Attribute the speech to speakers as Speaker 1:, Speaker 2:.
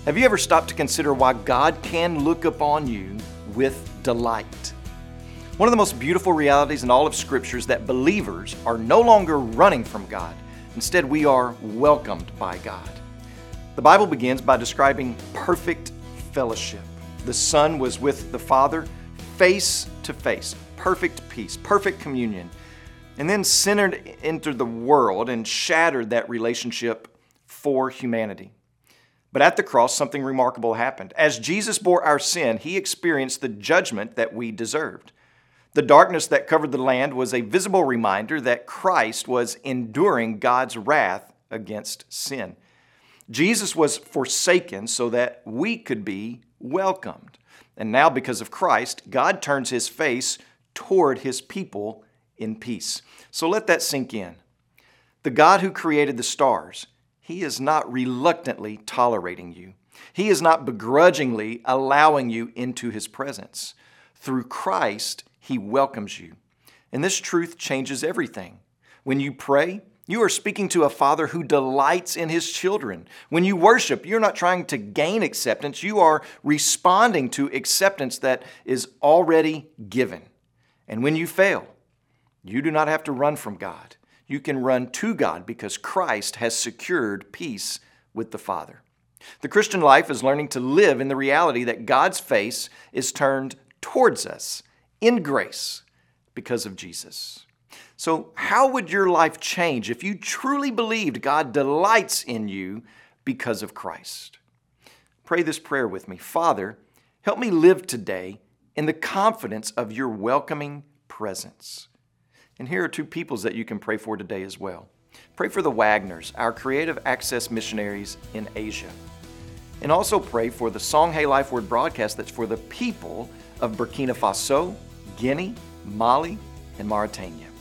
Speaker 1: Have you ever stopped to consider why God can look upon you with delight? One of the most beautiful realities in all of Scripture is that believers are no longer running from God. Instead, we are welcomed by God. The Bible begins by describing perfect fellowship. The Son was with the Father face to face, perfect peace, perfect communion, and then sin entered the world and shattered that relationship for humanity. But at the cross, something remarkable happened. As Jesus bore our sin, He experienced the judgment that we deserved. The darkness that covered the land was a visible reminder that Christ was enduring God's wrath against sin. Jesus was forsaken so that we could be welcomed. And now, because of Christ, God turns His face toward His people in peace. So let that sink in. The God who created the stars, He is not reluctantly tolerating you. He is not begrudgingly allowing you into His presence. Through Christ, He welcomes you. And this truth changes everything. When you pray, you are speaking to a Father who delights in His children. When you worship, you're not trying to gain acceptance. You are responding to acceptance that is already given. And when you fail, you do not have to run from God. You can run to God because Christ has secured peace with the Father. The Christian life is learning to live in the reality that God's face is turned towards us in grace because of Jesus. So how would your life change if you truly believed God delights in you because of Christ? Pray this prayer with me. Father, help me live today in the confidence of your welcoming presence. And here are two peoples that you can pray for today as well. Pray for the Wagners, our creative access missionaries in Asia. And also pray for the Song Hey Life Word broadcast that's for the people of Burkina Faso, Guinea, Mali, and Mauritania.